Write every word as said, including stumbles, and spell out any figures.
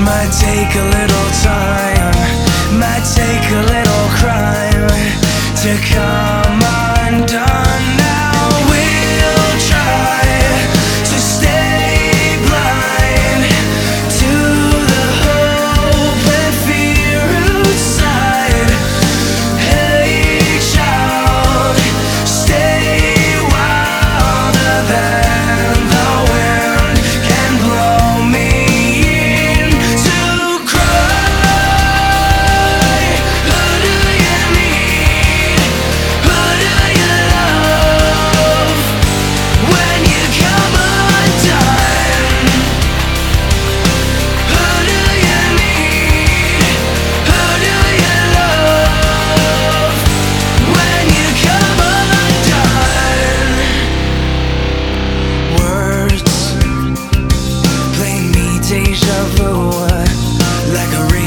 might take a little time, might take a little crime to come undone. Now we'll try to stay blind to the hope and fear outside. Hey child, stay wilder than the wind can blow me in to cry. Who do you need? Who do you love when you come undone? Who do you need? Who do you love when you come undone? Words play me deja vu like a